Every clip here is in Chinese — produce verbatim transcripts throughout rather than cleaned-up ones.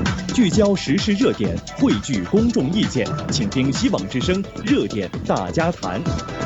聚焦时事热点，汇聚公众意见，请听希望之声热点大家谈。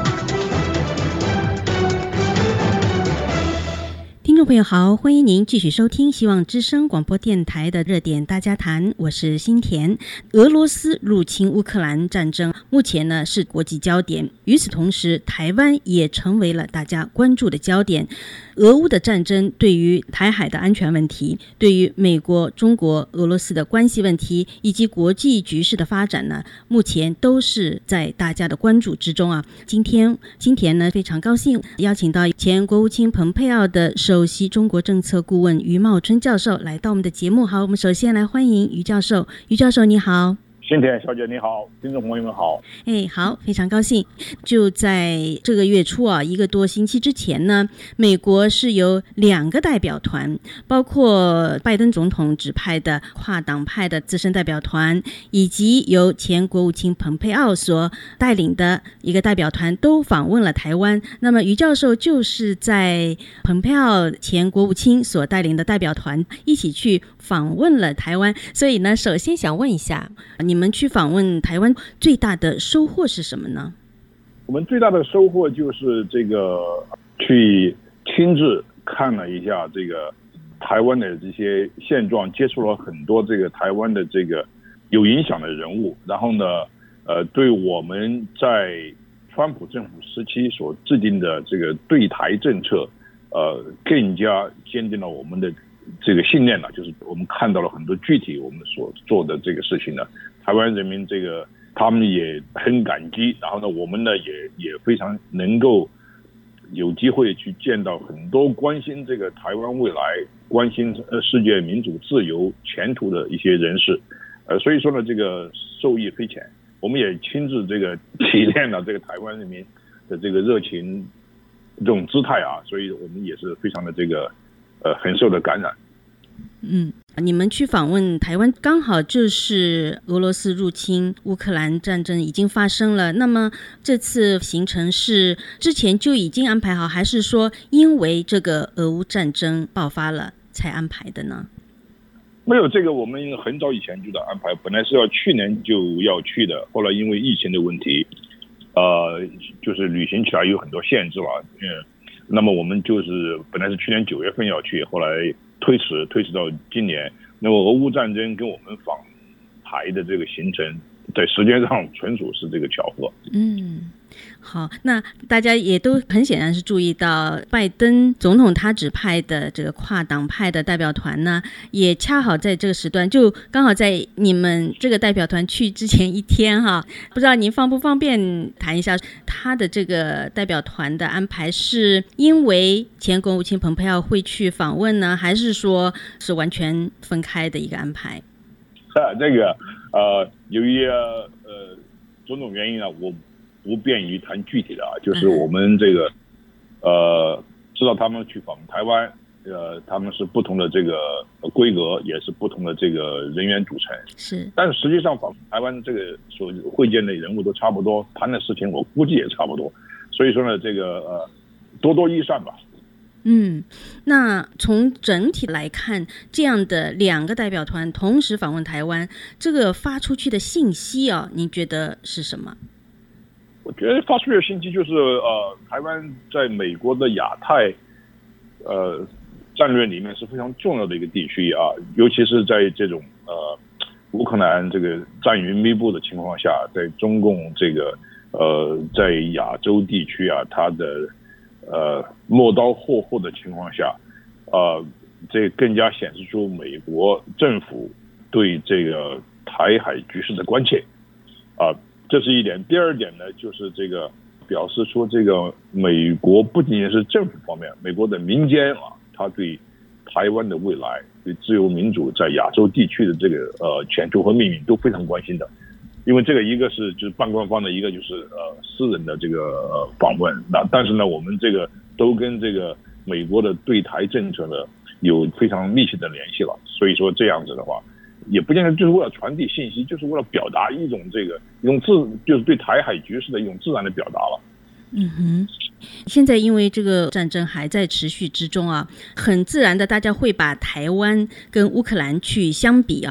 听众朋友好，欢迎您继续收听希望之声广播电台的热点大家谈，我是新田。俄罗斯入侵乌克兰战争目前呢是国际焦点，与此同时台湾也成为了大家关注的焦点。俄乌的战争对于台海的安全问题，对于美国、中国、俄罗斯的关系问题以及国际局势的发展呢，目前都是在大家的关注之中啊。今天今天呢非常高兴邀请到前国务卿蓬佩奥的首席中国政策顾问余茂春教授来到我们的节目。好，我们首先来欢迎余教授。余教授你好。 新田小姐你好，听众朋友们好。 哎，好，非常高兴。就在这个月初啊，一个多星期之前呢，美国是由两个代表团，包括拜登总统指派的跨党派的资深代表团，以及由前国务卿蓬佩奥所带领的一个代表团，都访问了台湾。那么余教授就是在蓬佩奥前国务卿所带领的代表团一起去访问了台湾。所以呢，首先想问一下，你你们去访问台湾最大的收获是什么呢？ 我们最大的收获就是这个去亲自看了一下这个台湾的这些现状，接触了很多这个台湾的这个有影响的人物，然后呢，呃，对我们在川普政府时期所制定的这个对台政策，呃，更加坚定了我们的这个信念了，就是我们看到了很多具体我们所做的这个事情呢，台湾人民这个他们也很感激，然后呢，我们呢也也非常能够有机会去见到很多关心这个台湾未来、关心呃世界民主自由前途的一些人士，呃，所以说呢，这个受益匪浅。我们也亲自这个体验了这个台湾人民的这个热情这种姿态啊，所以我们也是非常的这个。呃，很受的感染。 嗯，你们去访问台湾，刚好就是俄罗斯入侵乌克兰战争已经发生了。那么这次行程是之前就已经安排好，还是说因为这个俄乌战争爆发了才安排的呢？ 没有，这个我们很早以前就在安排，本来是要去年就要去的，后来因为疫情的问题，呃，就是旅行起来有很多限制了，嗯。那么我们就是本来是去年九月份要去，后来推迟推迟到今年。那么俄乌战争跟我们访台的这个行程，在时间上纯属是这个巧合。 嗯，好，那大家也都很显然是注意到，拜登总统他指派的这个跨党派的代表团呢，也恰好在这个时段，就刚好在你们这个代表团去之前一天哈，不知道您方不方便谈一下他的这个代表团的安排，是因为前国务卿蓬佩奥会去访问呢，还是说是完全分开的一个安排？ 啊，这个呃，由于呃种种原因呢，我不便于谈具体的啊，就是我们这个呃知道他们去访台湾，呃，他们是不同的这个规格，也是不同的这个人员组成， 是， 但是实际上访台湾这个所会见的人物都差不多，谈的事情我估计也差不多，所以说呢，这个呃多多益善吧。 嗯，那从整体来看，这样的两个代表团同时访问台湾，这个发出去的信息啊，您觉得是什么？ 我觉得发出去的信息就是，呃，台湾在美国的亚太，呃，战略里面是非常重要的一个地区啊，尤其是在这种呃乌克兰这个战云密布的情况下，在中共这个呃在亚洲地区啊，它的呃，磨刀霍霍的情况下，呃，这更加显示出美国政府对这个台海局势的关切，啊、呃，这是一点。第二点呢，就是这个表示出这个美国不仅仅是政府方面，美国的民间啊，他对台湾的未来、对自由民主在亚洲地区的这个呃前途和命运都非常关心的。因为这个一个是就是办官方的，一个就是呃私人的这个呃访问，那但是呢，我们这个都跟这个美国的对台政策呢有非常密切的联系了，所以说这样子的话，也不见得就是为了传递信息，就是为了表达一种这个一种自就是对台海局势的一种自然的表达了。 嗯哼，现在因为这个战争还在持续之中啊，很自然的大家会把台湾跟乌克兰去相比啊。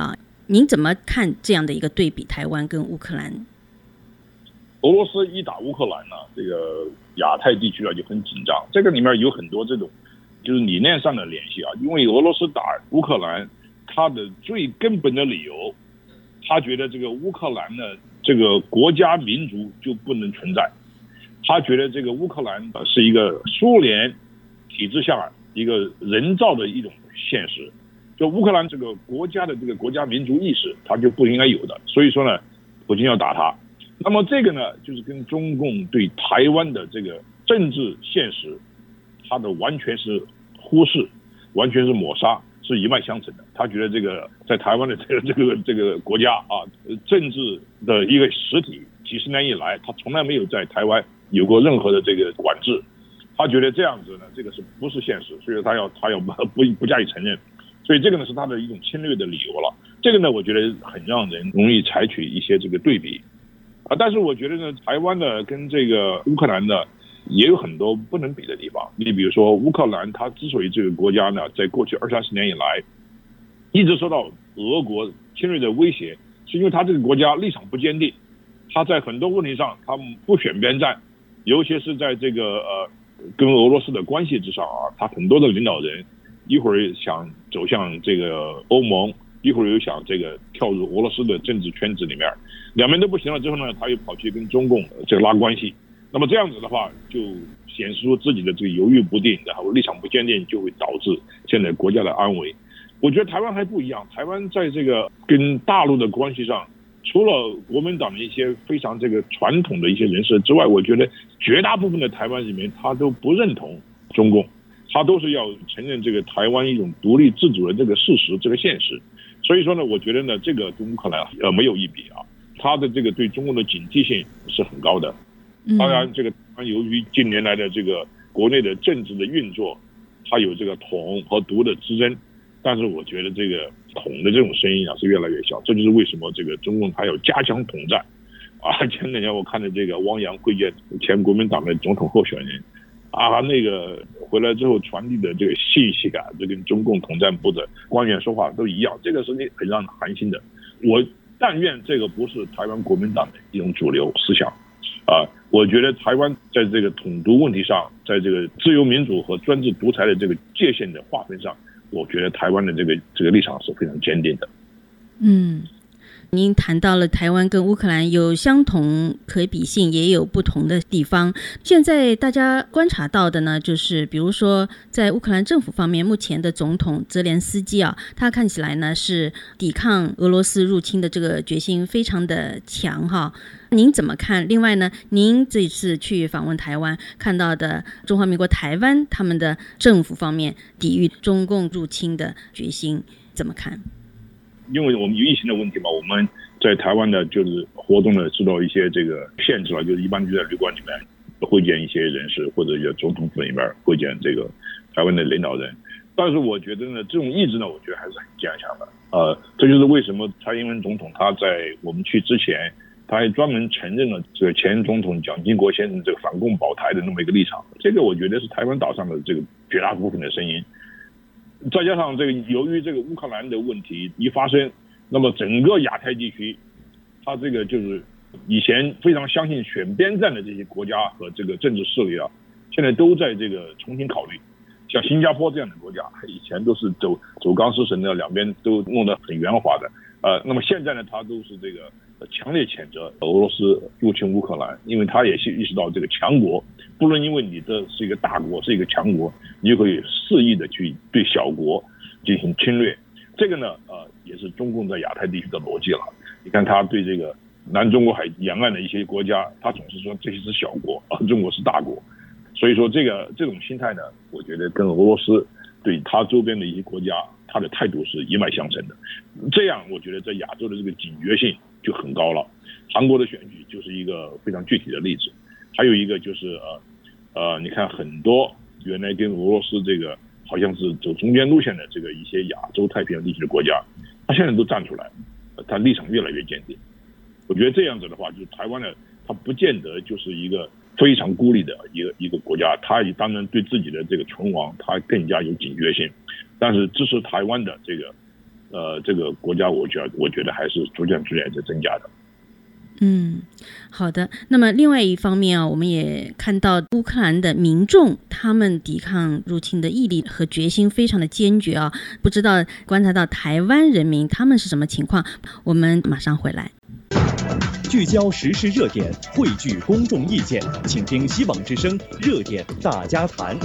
您怎么看这样的一个对比，台湾跟乌克兰？ 俄罗斯一打乌克兰呢，这个亚太地区啊就很紧张，这个里面有很多这种就是理念上的联系啊。因为俄罗斯打乌克兰，它的最根本的理由，他觉得这个乌克兰呢，这个国家民族就不能存在，他觉得这个乌克兰是一个苏联体制下一个人造的一种现实，就乌克兰这个国家的这个国家民族意识，他就不应该有的。所以说呢，普京要打他。那么这个呢，就是跟中共对台湾的这个政治现实，他的完全是忽视，完全是抹杀，是一脉相承的。他觉得这个在台湾的这个这个这个国家啊，政治的一个实体，几十年以来，他从来没有在台湾有过任何的这个管制。他觉得这样子呢，这个是不是现实？所以他要他要不不加以承认。所以这个呢是他的一种侵略的理由了。这个呢，我觉得很让人容易采取一些这个对比。啊，但是我觉得呢，台湾呢跟这个乌克兰呢也有很多不能比的地方。你比如说乌克兰，它之所以这个国家呢，在过去二三十年以来一直受到俄国侵略的威胁，是因为它这个国家立场不坚定，它在很多问题上它不选边站，尤其是在这个呃跟俄罗斯的关系之上啊，它很多的领导人一会儿想走向这个欧盟，一会儿又想这个跳入俄罗斯的政治圈子里面，两边都不行了之后呢，他又跑去跟中共这个拉关系。那么这样子的话，就显示出自己的这个犹豫不定，然后立场不坚定，就会导致现在国家的安危。我觉得台湾还不一样，台湾在这个跟大陆的关系上，除了国民党的一些非常这个传统的一些人士之外，我觉得绝大部分的台湾人民他都不认同中共，他都是要承认这个台湾一种独立自主的这个事实，这个现实。所以说呢，我觉得呢，这个跟乌克兰呃没有一比啊，他的这个对中共的警惕性是很高的。当然，这个由于近年来的这个国内的政治的运作，它有这个统和独的之争，但是我觉得这个统的这种声音啊是越来越小，这就是为什么这个中共它要加强统战啊。前两天我看的这个汪洋会见前国民党的总统候选人啊，那个回来之后传递的这个信息啊，这跟中共统战部的官员说话都一样，这个是很让人寒心的。我但愿这个不是台湾国民党的一种主流思想啊。我觉得台湾在这个统独问题上，在这个自由民主和专制独裁的这个界限的划分上，我觉得台湾的这个这个立场是非常坚定的。 嗯。您谈到了台湾跟乌克兰有相同可比性，也有不同的地方。现在大家观察到的呢，就是比如说在乌克兰政府方面，目前的总统泽连斯基啊，他看起来呢是抵抗俄罗斯入侵的这个决心非常的强哈。您怎么看？另外呢，您这次去访问台湾，看到的中华民国台湾他们的政府方面抵御中共入侵的决心怎么看？ 因为我们有疫情的问题嘛，我们在台湾的就是活动呢受到一些这个限制了，就是一般就在旅馆里面会见一些人士，或者在总统府里面会见这个台湾的领导人。但是我觉得呢，这种意志呢，我觉得还是很坚强的。呃，这就是为什么蔡英文总统他在我们去之前，他还专门承认了这个前总统蒋经国先生这个反共保台的那么一个立场。这个我觉得是台湾岛上的这个绝大部分的声音。再加上这个，由于这个乌克兰的问题一发生，那么整个亚太地区，它这个就是以前非常相信选边站的这些国家和这个政治势力啊，现在都在这个重新考虑。像新加坡这样的国家，以前都是走走钢丝绳的，两边都弄得很圆滑的。呃，那么现在呢，他都是这个强烈谴责俄罗斯入侵乌克兰，因为他也是意识到这个强国不能因为你这是一个大国，是一个强国，你就可以肆意的去对小国进行侵略。这个呢，呃，也是中共在亚太地区的逻辑了。你看他对这个南中国海沿岸的一些国家，他总是说这些是小国啊，中国是大国。所以说这个这种心态呢，我觉得跟俄罗斯对他周边的一些国家，他的态度是一脉相承的。这样我觉得在亚洲的这个警觉性就很高了。韩国的选举就是一个非常具体的例子。还有一个就是呃呃，你看很多原来跟俄罗斯这个好像是走中间路线的这个一些亚洲太平洋地区的国家，他现在都站出来，他立场越来越坚定。我觉得这样子的话，就是台湾呢，它不见得就是一个非常孤立的一个一个国家，它也当然对自己的这个存亡，它更加有警觉性。但是支持台湾的这个呃，这个国家我觉得我觉得还是逐渐逐渐在增加的。 嗯，好的。那么另外一方面啊，我们也看到乌克兰的民众他们抵抗入侵的毅力和决心非常的坚决啊。不知道观察到台湾人民他们是什么情况？我们马上回来。 聚焦时事热点，汇聚公众意见，请听希望之声热点大家谈。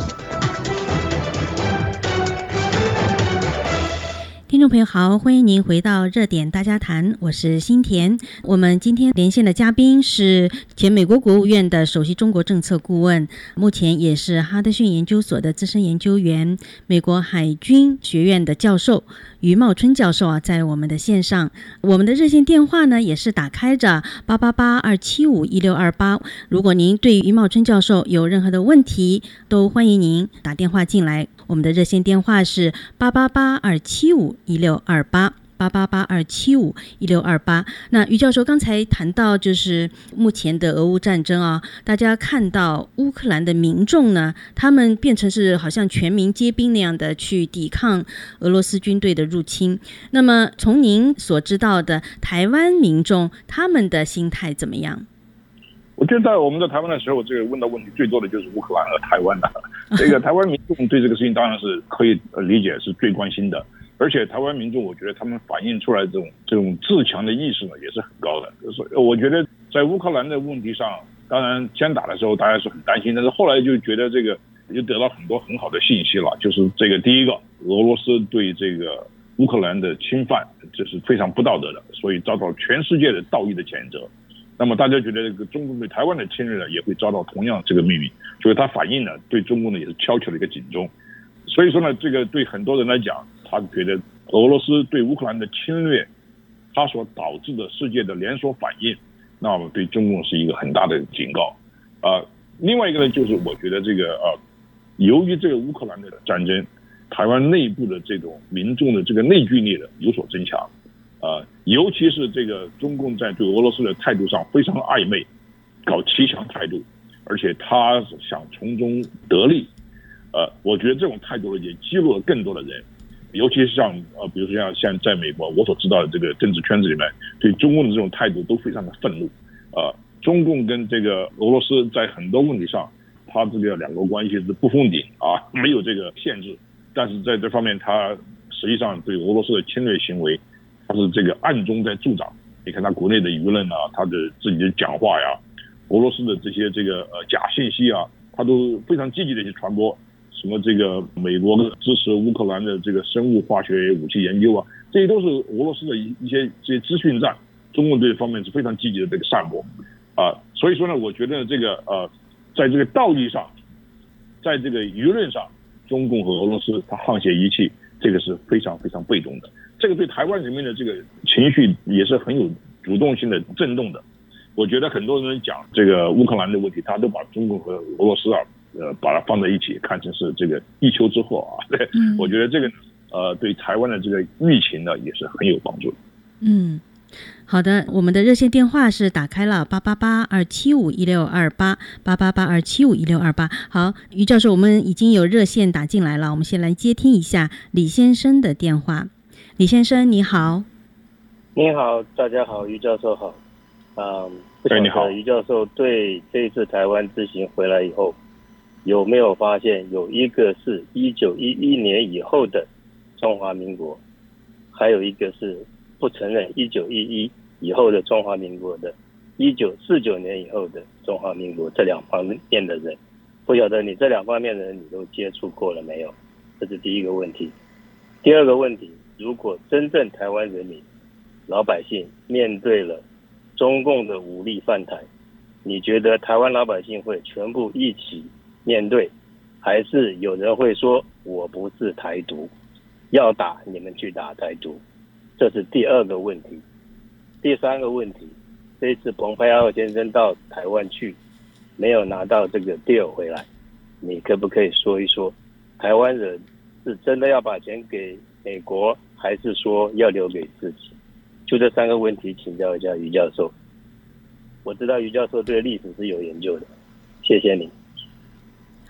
听众朋友好，欢迎您回到热点大家谈，我是新田。我们今天连线的嘉宾是前美国国务院的首席中国政策顾问，目前也是哈德逊研究所的资深研究员，美国海军学院的教授余茂春教授啊，在我们的线上。我们的热线电话呢也是打开着八八八二七五一六二八，如果您对余茂春教授有任何的问题，都欢迎您打电话进来。我们的热线电话是八八八二七五一六二八。八八八二七五一六二八。那余教授刚才谈到，就是目前的俄乌战争啊，大家看到乌克兰的民众呢，他们变成是好像全民皆兵那样的去抵抗俄罗斯军队的入侵。那么从您所知道的台湾民众，他们的心态怎么样？ 我觉得在我们在台湾的时候，这个问到问题最多的就是乌克兰和台湾的。这个台湾民众对这个事情当然是可以理解，是最关心的。而且台湾民众，我觉得他们反映出来这种这种自强的意识呢，也是很高的。所以我觉得在乌克兰的问题上，当然先打的时候大家是很担心，但是后来就觉得这个就得到很多很好的信息了。就是这个第一个，俄罗斯对这个乌克兰的侵犯，这是非常不道德的，所以遭到全世界的道义的谴责。那么大家觉得这个中共对台湾的侵略呢，也会遭到同样这个命运，所以它反应呢，对中共呢也是敲起了一个警钟。所以说呢，这个对很多人来讲，他觉得俄罗斯对乌克兰的侵略，它所导致的世界的连锁反应，那么对中共是一个很大的警告。呃，另外一个呢，就是我觉得这个呃，由于这个乌克兰的战争，台湾内部的这种民众的这个内聚力的有所增强，呃，尤其是这个中共在对俄罗斯的态度上非常暧昧，搞骑墙态度，而且他想从中得利。呃，我觉得这种态度也激怒了更多的人，尤其是像呃，比如说像像在美国，我所知道的这个政治圈子里面，对中共的这种态度都非常的愤怒。呃，中共跟这个俄罗斯在很多问题上，他这个两国关系是不封顶啊，没有这个限制，但是在这方面，他实际上对俄罗斯的侵略行为，他是这个暗中在助长。你看他国内的舆论啊，他的自己的讲话呀，俄罗斯的这些这个呃假信息啊，他都非常积极的去传播。什么这个美国支持乌克兰的这个生物化学武器研究啊，这些都是俄罗斯的一一些这些资讯战，中共对这方面是非常积极的这个散播啊。所以说呢，我觉得这个呃，在这个道义上，在这个舆论上，中共和俄罗斯它沆瀣一气，这个是非常非常被动的。这个对台湾人民的这个情绪也是很有主动性的震动的。我觉得很多人讲这个乌克兰的问题，他都把中共和俄罗斯啊。呃，把它放在一起，看成是这个一丘之貉啊。对，嗯、我觉得这个呃，对台湾的这个舆情呢，也是很有帮助的。 嗯，好的，我们的热线电话是打开了八八八二七五一六二八八八八二七五一六二八。好，余教授，我们已经有热线打进来了，我们先来接听一下李先生的电话。李先生，你好。 你好，大家好，余教授好。嗯，不晓得余教授对这一次台湾之行回来以后，有没有发现有一个是一九一一年以后的中华民国，还有一个是不承认一九一一以后的中华民国的一九四九年以后的中华民国，这两方面的人，不晓得你这两方面的人你都接触过了没有？这是第一个问题。第二个问题，如果真正台湾人民老百姓面对了中共的武力犯台，你觉得台湾老百姓会全部一起面对，还是有人会说我不是台独，要打你们去打台独？这是第二个问题。第三个问题，这一次蓬佩奥先生到台湾去，没有拿到这个 deal 回来，你可不可以说一说，台湾人是真的要把钱给美国，还是说要留给自己？就这三个问题请教一下余教授。我知道余教授对历史是有研究的，谢谢你。 好，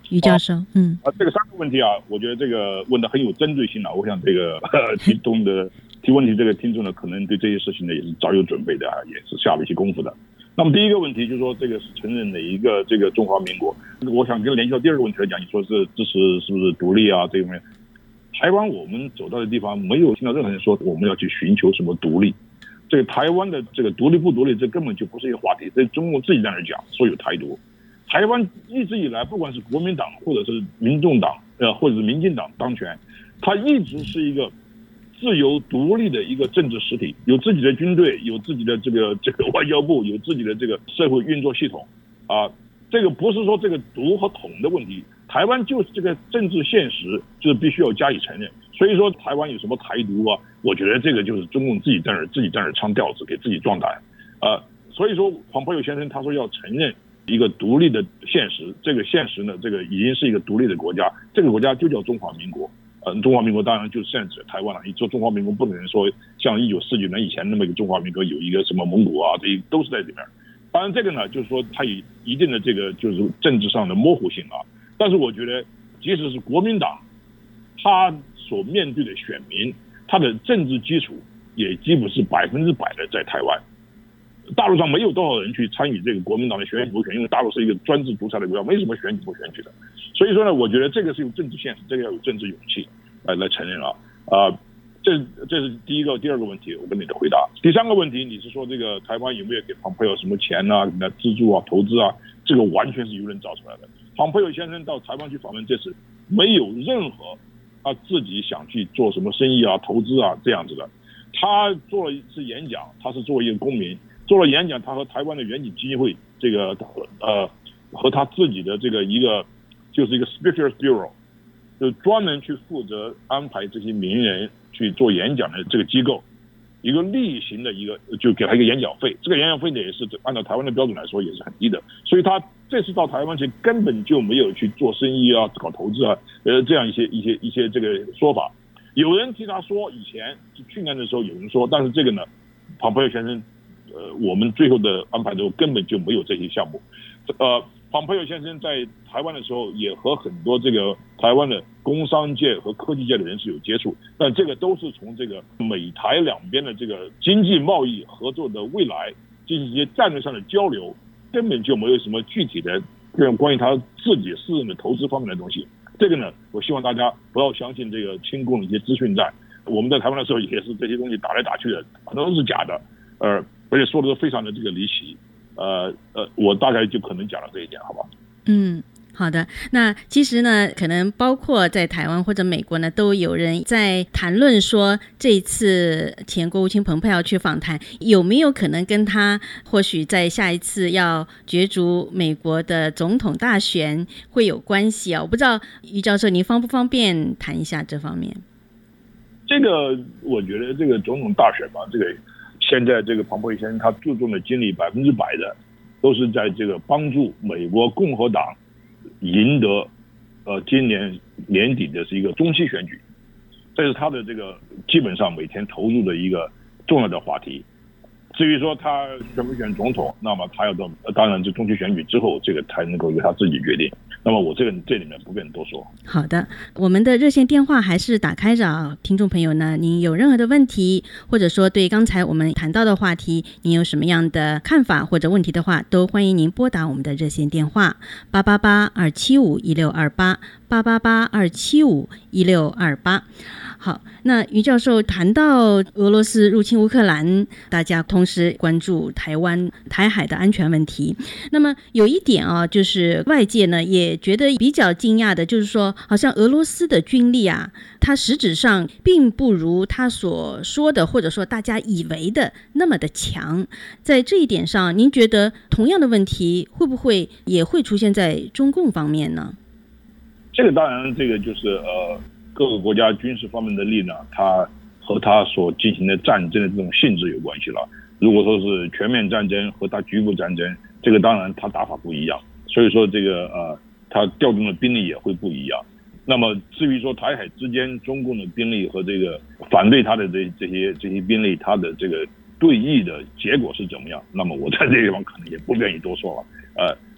于教授。嗯啊，这个三个问题啊，我觉得这个问的很有针对性啊。我想这个呃提供的提问题这个听众呢，可能对这些事情呢也是早有准备的啊，也是下了一些功夫的。那么第一个问题就是说，这个是承认哪一个这个中华民国？我想跟联系到第二个问题来讲，你说是支持是不是独立啊？这个方面，台湾我们走到的地方没有听到任何人说我们要去寻求什么独立。这个台湾的这个独立不独立，这根本就不是一个话题，这中共自己在那讲说有台独。台湾一直以来，不管是国民党或者是民众党，呃，或者是民进党当权，它一直是一个自由独立的一个政治实体，有自己的军队，有自己的这个这个外交部，有自己的这个社会运作系统啊。这个不是说这个独和统的问题，台湾就是这个政治现实，就是必须要加以承认。所以说台湾有什么台独啊？我觉得这个就是中共自己在那儿自己在那儿唱调子，给自己壮胆。呃，所以说黄培友先生他说要承认一个独立的现实，这个现实呢，这个已经是一个独立的国家，这个国家就叫中华民国。呃，中华民国当然就是现在指台湾了。你说中华民国不能说像一九四九年以前那么一个中华民国有一个什么蒙古啊，这都是在里面。当然这个呢，就是说它有一定的这个就是政治上的模糊性啊。但是我觉得，即使是国民党，他所面对的选民，他的政治基础也几乎是百分之百的在台湾。大陆上没有多少人去参与这个国民党的选举补选，因为大陆是一个专制独裁的国家，没什么选举不选举的。所以说呢，我觉得这个是有政治现实，这个要有政治勇气来来承认啊。啊、呃，这这是第一个，第二个问题，我跟你的回答。第三个问题，你是说这个台湾有没有给庞培友什么钱啊、来资助啊、投资啊？这个完全是有人找出来的。庞培友先生到台湾去访问，这次没有任何他自己想去做什么生意啊、投资啊这样子的。他做了一次演讲，他是作为一个公民。做了演讲，他和台湾的远景基金会这个呃和他自己的这个一个就是一个 Speakers Bureau， 就专门去负责安排这些名人去做演讲的这个机构，一个例行的一个就给他一个演讲费，这个演讲费呢也是按照台湾的标准来说也是很低的，所以他这次到台湾去根本就没有去做生意啊、搞投资啊，呃这样一些一些一些这个说法。有人替他说，以前去年的时候有人说，但是这个呢，庞培友先生。呃，我们最后的安排中根本就没有这些项目。呃，庞培友先生在台湾的时候，也和很多这个台湾的工商界和科技界的人士有接触，但这个都是从这个美台两边的这个经济贸易合作的未来进行一些战略上的交流，根本就没有什么具体的这种关于他自己私人的投资方面的东西。这个呢，我希望大家不要相信这个亲共的一些资讯战。我们在台湾的时候也是这些东西打来打去的，很多都是假的，呃。而且说的都非常的这个离奇，呃呃，我大概就可能讲了这一点，好吧？ 嗯，好的。那其实呢，可能包括在台湾或者美国呢，都有人在谈论说，这一次前国务卿蓬佩奥去访谈，有没有可能跟他或许在下一次要角逐美国的总统大选会有关系啊？我不知道于教授，您方不方便谈一下这方面？ 这个我觉得这个总统大选吧，这个。现在这个庞培友先生他注重的精力百分之百的都是在这个帮助美国共和党赢得呃今年年底的是一个中期选举，这是他的这个基本上每天投入的一个重要的话题。至于说他选不选总统，那么他要到当然这中期选举之后，这个才能够由他自己决定。那么我这个这里面不便多说。 好的，我们的热线电话还是打开着啊，听众朋友呢，您有任何的问题，或者说对刚才我们谈到的话题，您有什么样的看法或者问题的话，都欢迎您拨打我们的热线电话八八八二七五一六二八八八八二七五一六二八。好，那于教授谈到俄罗斯入侵乌克兰，大家同时关注台湾台海的安全问题。那么有一点啊，就是外界呢也觉得比较惊讶的，就是说好像俄罗斯的军力啊，它实质上并不如他所说的或者说大家以为的那么的强。在这一点上，您觉得同样的问题会不会也会出现在中共方面呢？ 这个当然，这个就是呃。各个国家军事方面的力量，它和它所进行的战争的这种性质有关系了。如果说是全面战争和它局部战争，这个当然它打法不一样，所以说这个呃，它调动的兵力也会不一样。那么至于说台海之间中共的兵力和这个反对它的这这些这些兵力，它的这个对弈的结果是怎么样，那么我在这个地方可能也不愿意多说了，呃。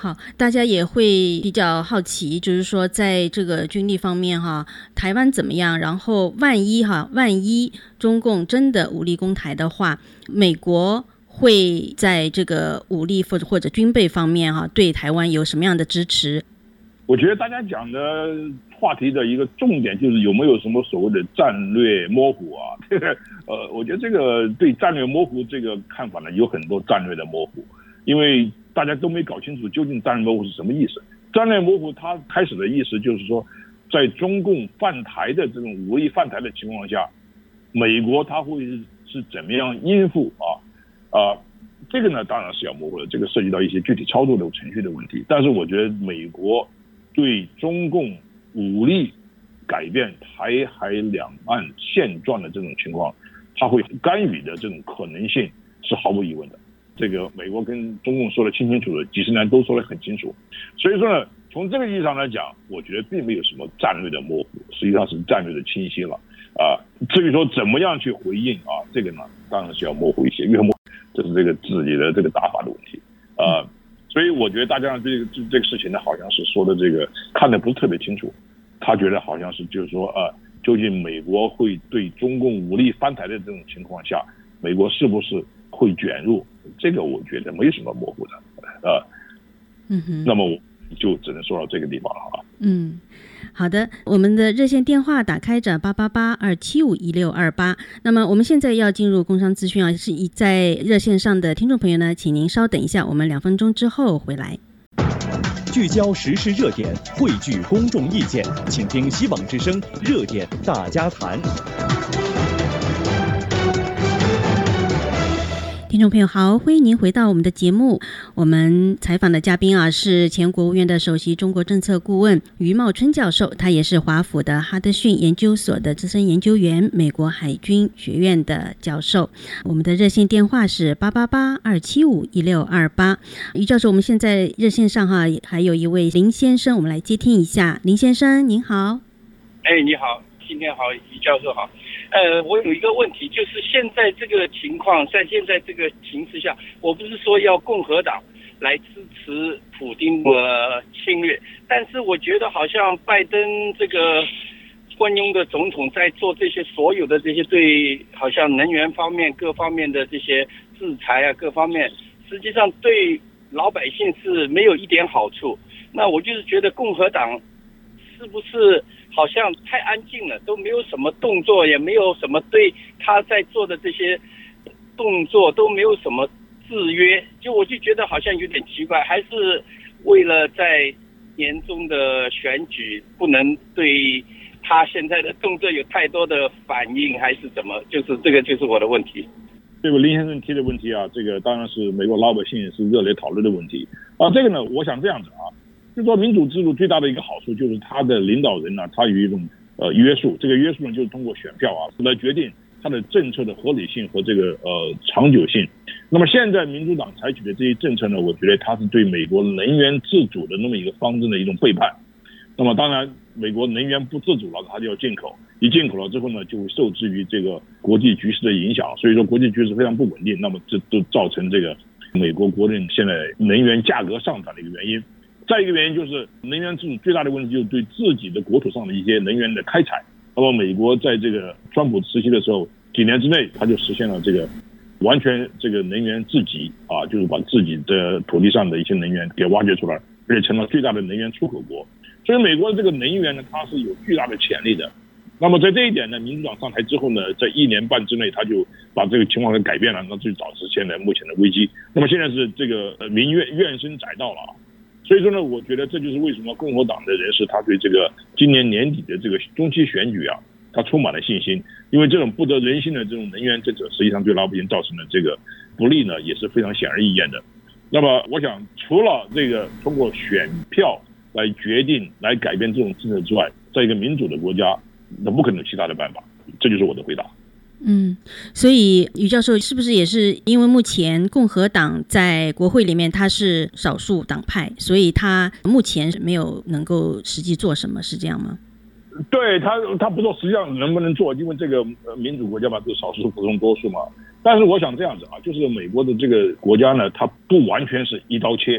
好，大家也会比较好奇，就是说在这个军力方面哈，台湾怎么样？然后万一哈，万一中共真的武力攻台的话，美国会在这个武力或者或者军备方面哈，对台湾有什么样的支持？ 我觉得大家讲的话题的一个重点就是有没有什么所谓的战略模糊啊？这个呃，我觉得这个对战略模糊这个看法呢，有很多战略的模糊，因为大家都没搞清楚究竟战略模糊是什么意思。战略模糊它开始的意思就是说，在中共犯台的这种武力犯台的情况下，美国它会是怎么样应付啊？啊、呃，这个呢当然是要模糊的，这个涉及到一些具体操作的程序的问题。但是我觉得美国对中共武力改变台海两岸现状的这种情况，它会干预的这种可能性是毫无疑问的。这个美国跟中共说的清清楚楚，几十年都说得很清楚。所以说呢，从这个意义上来讲，我觉得并没有什么战略的模糊，实际上是战略的清晰了啊。至于说怎么样去回应啊，这个呢当然是要模糊一些，越模糊这是这个自己的这个打法的问题啊。所以我觉得大家对这这个事情呢，好像是说的这个看得不是特别清楚。他觉得好像是就是说，呃，究竟美国会对中共武力翻台的这种情况下，美国是不是会卷入？这个我觉得没什么模糊的，呃，嗯哼。那么我就只能说到这个地方了啊。 嗯。好的，我们的热线电话打开着八八八二七五一六二八。那么我们现在要进入工商资讯啊，是以在热线上的听众朋友呢，请您稍等一下，我们两分钟之后回来。 聚焦时事热点，汇聚公众意见，请听希望之声热点大家谈。 听众朋友好，欢迎您回到我们的节目。我们采访的嘉宾啊是前国务院的首席中国政策顾问余茂春教授，他也是华府的哈德逊研究所的资深研究员，美国海军学院的教授。我们的热线电话是八八八二七五一六二八。余教授，我们现在热线上哈还有一位林先生，我们来接听一下。林先生您好。 哎，你好，今天好，余教授好。呃，我有一个问题，就是现在这个情况，在现在这个形势下，我不是说要共和党来支持普丁的侵略，但是我觉得好像拜登这个官庸的总统在做这些所有的这些对好像能源方面各方面的这些制裁啊，各方面实际上对老百姓是没有一点好处。那我就是觉得共和党是不是好像太安静了，都没有什么动作，也没有什么对他在做的这些动作都没有什么制约，就我就觉得好像有点奇怪，还是为了在年终的选举不能对他现在的动作有太多的反应，还是怎么？就是这个就是我的问题。 这个林先生提的问题啊，这个当然是美国老百姓是热烈讨论的问题啊。这个呢，我想这样子啊。就说民主制度最大的一个好处就是他的领导人呢，他有一种呃约束，这个约束呢就是通过选票啊来决定他的政策的合理性和这个呃长久性。那么现在民主党采取的这些政策呢，我觉得它是对美国能源自主的那么一个方针的一种背叛。那么当然，美国能源不自主了，它就要进口，一进口了之后呢，就会受制于这个国际局势的影响，所以说国际局势非常不稳定。那么这都造成这个美国国内现在能源价格上涨的一个原因。再一个原因就是能源自主最大的问题就是对自己的国土上的一些能源的开采。那么美国在这个川普时期的时候，几年之内他就实现了这个完全这个能源自给啊，就是把自己的土地上的一些能源给挖掘出来，而且成了最大的能源出口国。所以美国的这个能源呢，它是有巨大的潜力的。那么在这一点呢，民主党上台之后呢，在一年半之内他就把这个情况给改变了，那就导致现在目前的危机。那么现在是这个民怨怨声载道了啊。所以说呢，我觉得这就是为什么共和党的人士他对这个今年年底的这个中期选举啊，他充满了信心，因为这种不得人心的这种能源政策，实际上对老百姓造成的这个不利呢，也是非常显而易见的。那么，我想除了这个通过选票来决定、来改变这种政策之外，在一个民主的国家，那不可能有其他的办法。这就是我的回答。 嗯，所以余教授是不是也是因为目前共和党在国会里面他是少数党派，所以他目前没有能够实际做什么，是这样吗？ 对他，他不知道实际上能不能做，因为这个民主国家嘛，是少数服从多数嘛。但是我想这样子啊，就是美国的这个国家呢，它不完全是一刀切，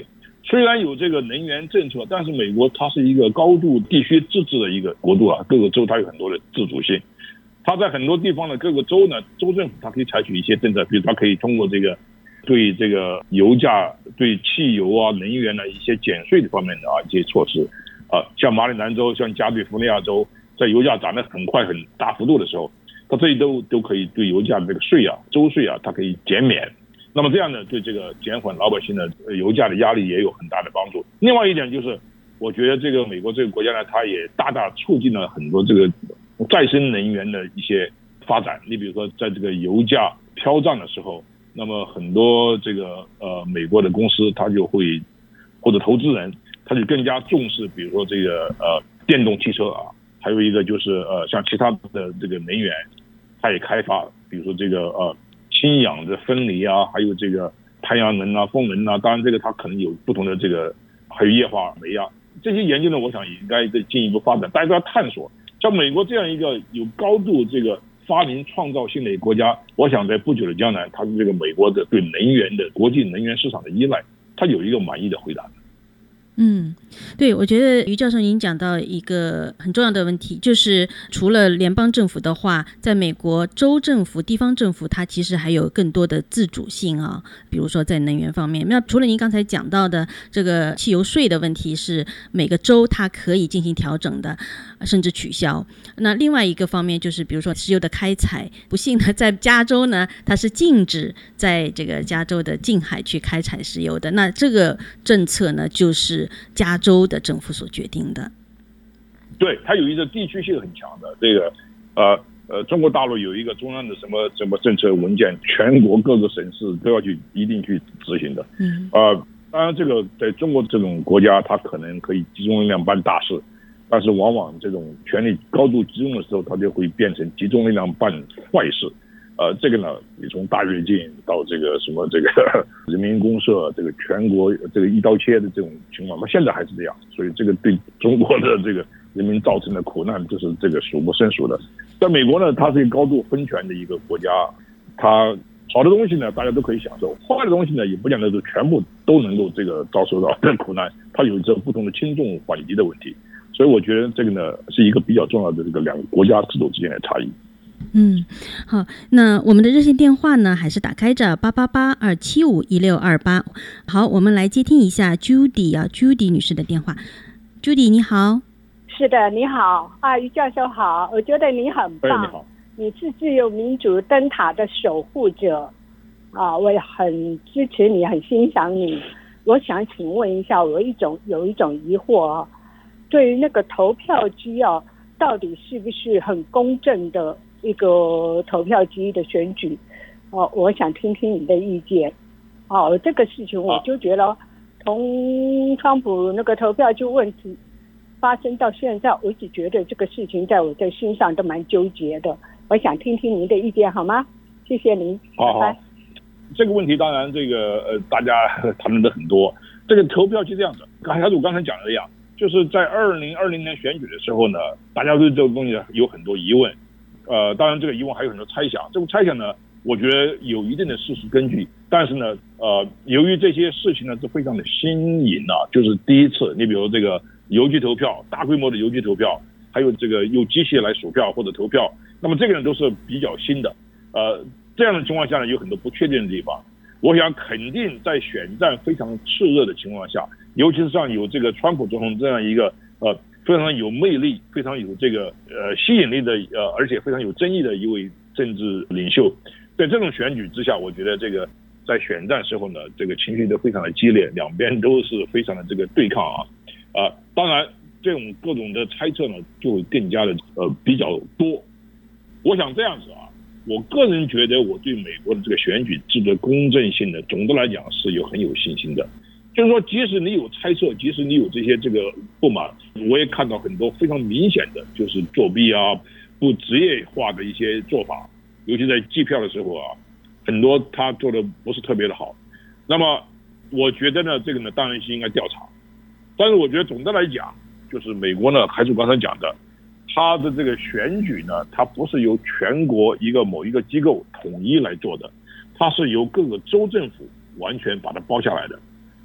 虽然有这个能源政策，但是美国它是一个高度地区自治的一个国度啊，各个州它有很多的自主性。它在很多地方的各个州呢，州政府它可以采取一些政策，比如它可以通过这个对这个油价、对汽油啊、能源的一些减税的方面的啊一些措施啊，像马里兰州、像加利福尼亚州，在油价涨得很快、很大幅度的时候，它这些都都可以对油价的这个税啊、州税啊，它可以减免。那么这样呢，对这个减缓老百姓的油价的压力也有很大的帮助。另外一点就是，我觉得这个美国这个国家呢，它也大大促进了很多这个再生能源的一些发展。你比如说，在这个油价飘涨的时候，那么很多这个呃美国的公司，它就会或者投资人，他就更加重视，比如说这个呃电动汽车啊，还有一个就是呃像其他的这个能源，它也开发，比如说这个呃。氢氧的分离啊，还有这个太阳能啊、风能啊，当然这个它可能有不同的这个，还有液化煤啊，这些研究呢，我想也应该再进一步发展，大家都要探索。像美国这样一个有高度这个发明创造性的一个国家，我想在不久的将来，它是这个美国的对能源的国际能源市场的依赖，它有一个满意的回答。 嗯，对，我觉得于教授您讲到一个很重要的问题，就是除了联邦政府的话，在美国州政府、地方政府它其实还有更多的自主性啊，比如说在能源方面。那除了您刚才讲到的这个汽油税的问题是每个州它可以进行调整的，甚至取消。那另外一个方面就是比如说石油的开采，不幸的在加州呢，它是禁止在这个加州的近海去开采石油的。那这个政策呢，就是加州的政府所决定的。 对，它有一个地区性很强的这个呃呃，中国大陆有一个中央的什么什么政策文件，全国各个省市都要去一定去执行的。嗯，呃，当然这个在中国这种国家，它可能可以集中力量办大事，但是往往这种权力高度集中的时候，它就会变成集中力量办坏事。呃，这个呢，你从大跃进到这个什么这个人民公社，这个全国这个一刀切的这种情况，那现在还是这样，所以这个对中国的这个人民造成的苦难，这是这个数不胜数的。在美国呢，它是一个高度分权的一个国家，它好的东西呢，大家都可以享受；坏的东西呢，也不见得是全部都能够这个遭受到的苦难，它有着不同的轻重缓急的问题。所以我觉得这个呢，是一个比较重要的这个两个国家制度之间的差异。 嗯，好，那我们的热线电话呢还是打开着八八八二七五一六二八。好，我们来接听一下 Judy 啊 ，Judy 女士的电话。Judy 你好。 是的，你好啊，于教授好，我觉得你很棒。 你好， 你是自由民主灯塔的守护者啊，我也很支持你，很欣赏你。我想请问一下，我有一种有一种疑惑啊，对于那个投票机啊，到底是不是很公正的一个投票机的选举？哦，我想听听你的意见。哦，这个事情我就觉得，从川普那个投票机问题发生到现在，我一直觉得这个事情在我的心上都蛮纠结的。我想听听您的意见好吗？谢谢您， 好好拜拜。 这个问题当然这个呃大家谈论的很多。这个投票是这样子，刚才我刚才讲的一样，就是在二零二零年选举的时候呢，大家对这个东西有很多疑问。呃，当然这个疑问还有很多猜想。这种猜想呢，我觉得有一定的事实根据，但是呢，呃，由于这些事情呢是非常的新颖啊，就是第一次，你比如这个邮寄投票，大规模的邮寄投票，还有这个用机器来数票或者投票，那么这个呢都是比较新的。呃，这样的情况下呢，有很多不确定的地方。我想肯定在选战非常炽热的情况下，尤其是像有这个川普总统这样一个呃。非常有魅力、非常有这个呃吸引力的呃，而且非常有争议的一位政治领袖，在这种选举之下，我觉得这个在选战时候呢，这个情绪都非常的激烈，两边都是非常的这个对抗啊啊、呃，当然这种各种的猜测呢，就会更加的呃比较多。我想这样子啊，我个人觉得我对美国的这个选举制的公正性呢，总的来讲是有很有信心的。就是说，即使你有猜测，即使你有这些这个不满，我也看到很多非常明显的，就是作弊啊、不职业化的一些做法，尤其在计票的时候啊，很多他做的不是特别的好。那么，我觉得呢，这个呢，当然是应该调查。但是，我觉得总的来讲，就是美国呢，还是我刚才讲的，它的这个选举呢，它不是由全国一个某一个机构统一来做的，它是由各个州政府完全把它包下来的。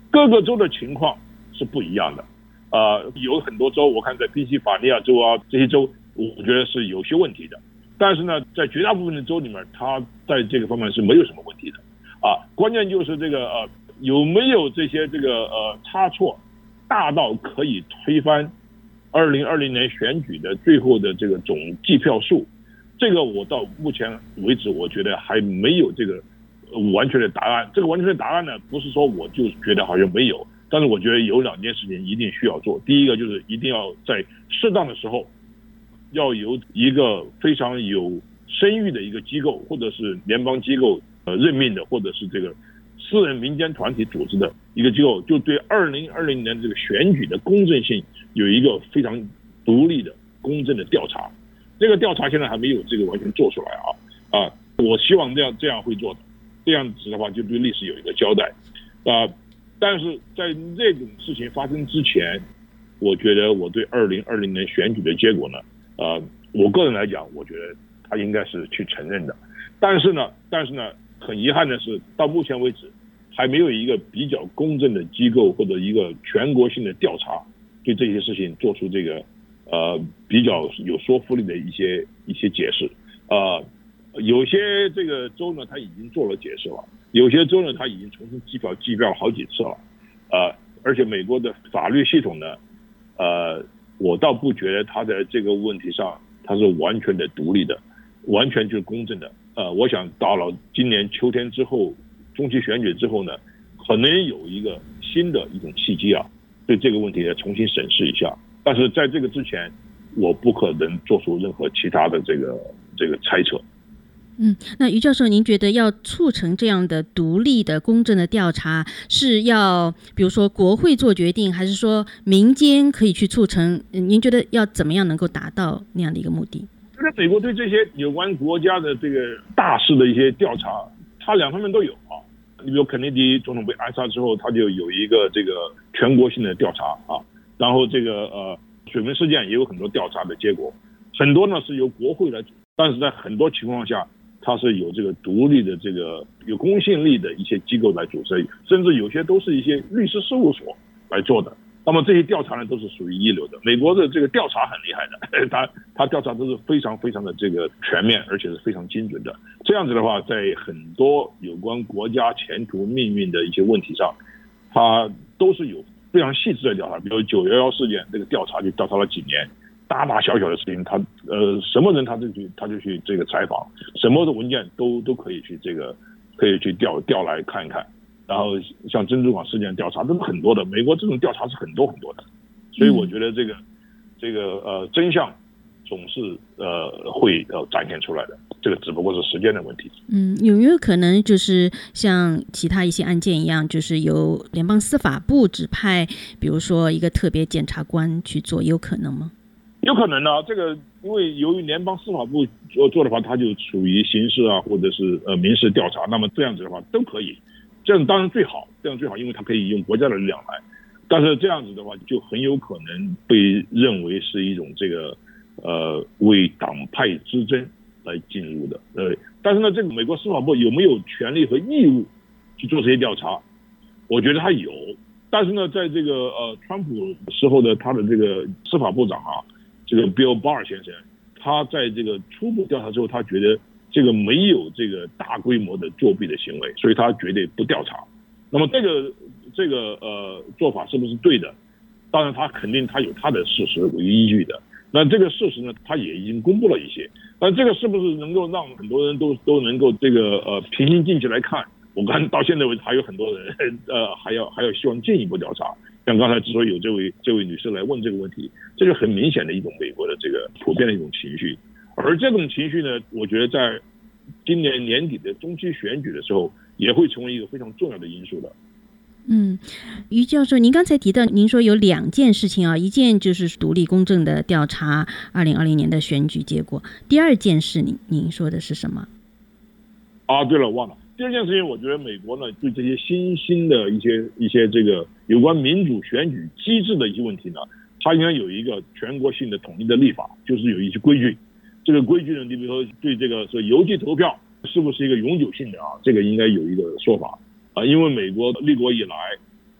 各个州的情况是不一样的。呃，有很多州，我看在宾夕法尼亚州啊这些州，我觉得是有些问题的。但是呢，在绝大部分的州里面，它在这个方面是没有什么问题的。啊，关键就是这个呃有没有这些这个呃差错大到可以推翻二零二零年选举的最后的这个总计票数，这个我到目前为止，我觉得还没有这个完全的答案。这个完全的答案呢，不是说我就觉得好像没有。但是我觉得有两件事情一定需要做。第一个就是一定要在适当的时候，要由一个非常有声誉的一个机构，或者是联邦机构呃任命的，或者是这个私人民间团体组织的一个机构，就对二零二零年这个选举的公正性有一个非常独立的公正的调查。这个调查现在还没有这个完全做出来啊啊！我希望这样这样会做的，这样子的话就对历史有一个交代啊。但是在这种事情发生之前，我觉得我对二零二零年选举的结果呢，呃，我个人来讲，我觉得他应该是去承认的。但是呢，但是呢，很遗憾的是，到目前为止，还没有一个比较公正的机构或者一个全国性的调查，对这些事情做出这个呃比较有说服力的一些一些解释。呃，有些这个州呢，他已经做了解释了。有些州呢，他已经重新计票计票了好几次了，呃，而且美国的法律系统呢，呃，我倒不觉得他在这个问题上他是完全的独立的，完全就是公正的。呃，我想到了今年秋天之后，中期选举之后呢，可能有一个新的一种契机啊，对这个问题要重新审视一下。但是在这个之前，我不可能做出任何其他的这个这个猜测。 嗯，那于教授，您觉得要促成这样的独立的公正的调查，是要比如说国会做决定，还是说民间可以去促成？您觉得要怎么样能够达到那样的一个目的？ 因为美国对这些有关国家的这个大事的一些调查，它两方面都有啊。你比如肯尼迪总统被暗杀之后，他就有一个这个全国性的调查啊，然后这个呃水门事件也有很多调查的结果，很多呢是由国会来，但是在很多情况下，它是有这个独立的这个有公信力的一些机构来组成，甚至有些都是一些律师事务所来做的。那么这些调查呢，都是属于一流的。美国的这个调查很厉害的，他他调查都是非常非常的这个全面，而且是非常精准的。这样子的话，在很多有关国家前途命运的一些问题上，他都是有非常细致的调查。比如九一一事件，这个调查就调查了几年。大大小小的事情，他呃什么人他就去他就去这个采访，什么的文件都都可以去这个可以去调调来看一看。然后像珍珠港事件调查都是很多的，美国这种调查是很多很多的，所以我觉得这个、嗯、这个呃真相总是呃会呃展现出来的，这个只不过是时间的问题。 嗯，有没有可能就是像其他一些案件一样，就是由联邦司法部指派，比如说一个特别检察官去做，有可能吗？ 有可能呢、啊，这个因为由于联邦司法部做做的话，它就属于刑事啊，或者是呃民事调查，那么这样子的话都可以，这样当然最好，这样最好，因为它可以用国家的力量来。但是这样子的话，就很有可能被认为是一种这个呃为党派之争来进入的。呃，但是呢，这个美国司法部有没有权利和义务去做这些调查？我觉得他有，但是呢，在这个呃川普时候的他的这个司法部长啊。这个 Bill Barr 先生，他在这个初步调查之后，他觉得这个没有这个大规模的作弊的行为，所以他绝对不调查。那么这个这个呃做法是不是对的？当然，他肯定他有他的事实为依据的。那这个事实呢，他也已经公布了一些。但这个是不是能够让很多人都都能够这个呃平心静气来看？我看到现在为止还有很多人呃还要还要希望进一步调查。像刚才之所以有这位这位女士来问这个问题，这是很明显的一种美国的这个普遍的一种情绪，而这种情绪呢，我觉得在今年年底的中期选举的时候，也会成为一个非常重要的因素的。 嗯，于教授，您刚才提到，您说有两件事情啊，一件就是独立公正的调查二零二零年的选举结果，第二件事您您说的是什么？ 啊，对了，忘了。第二件事情，我觉得美国呢对这些新兴的一些一些这个有关民主选举机制的一些问题呢，它应该有一个全国性的统一的立法，就是有一些规矩。这个规矩呢，你比如说对这个说邮寄投票是不是一个永久性的啊？这个应该有一个说法啊，因为美国立国以来，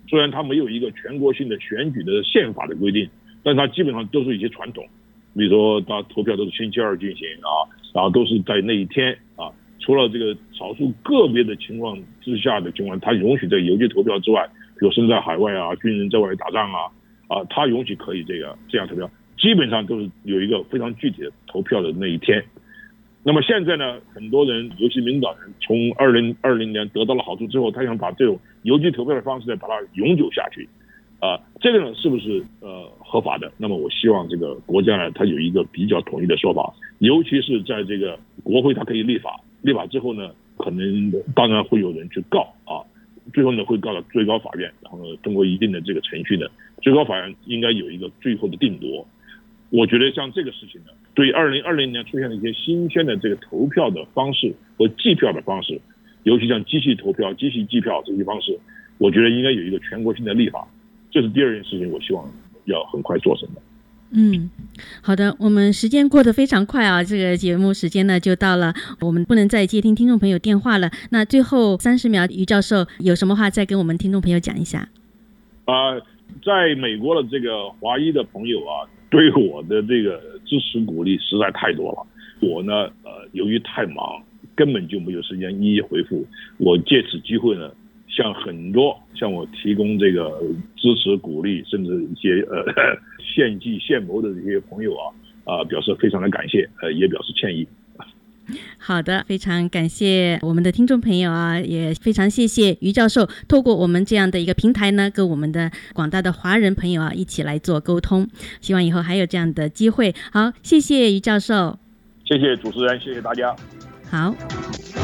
虽然它没有一个全国性的选举的宪法的规定，但它基本上都是一些传统，比如说它投票都是星期二进行啊，然后都是在那一天啊，除了这个少数个别的情况之下的情况，它允许在邮寄投票之外，比如身在海外啊，军人在外打仗啊，啊，它允许可以这个这样投票，基本上都是有一个非常具体的投票的那一天。那么现在呢，很多人，尤其民主党人，从二零二零年得到了好处之后，他想把这种邮寄投票的方式呢，把它永久下去，啊、呃，这个呢是不是呃合法的？那么我希望这个国家呢，它有一个比较统一的说法，尤其是在这个国会，它可以立法，立法之后呢，可能当然会有人去告啊，最后呢会告到最高法院，然后呢通过一定的这个程序呢，最高法院应该有一个最后的定夺。我觉得像这个事情呢，对二零二零年出现了一些新鲜的这个投票的方式和计票的方式，尤其像机器投票、机器计票这些方式，我觉得应该有一个全国性的立法。这是第二件事情，我希望要很快做成的。 嗯，好的，我们时间过得非常快啊，这个节目时间呢就到了，我们不能再接听听众朋友电话了。那最后三十秒，于教授有什么话再跟我们听众朋友讲一下？ 啊、呃，在美国的这个华裔的朋友啊，对我的这个支持鼓励实在太多了。我呢，呃，由于太忙，根本就没有时间一一回复。我借此机会呢，向很多向我提供这个支持鼓励，甚至一些呃献计献谋的这些朋友啊，啊、呃，表示非常的感谢，呃，也表示歉意。 好的，非常感谢我们的听众朋友啊，也非常谢谢于教授透过我们这样的一个平台呢，跟我们的广大的华人朋友啊一起来做沟通，希望以后还有这样的机会。好，谢谢于教授。 谢谢主持人，谢谢大家。 好。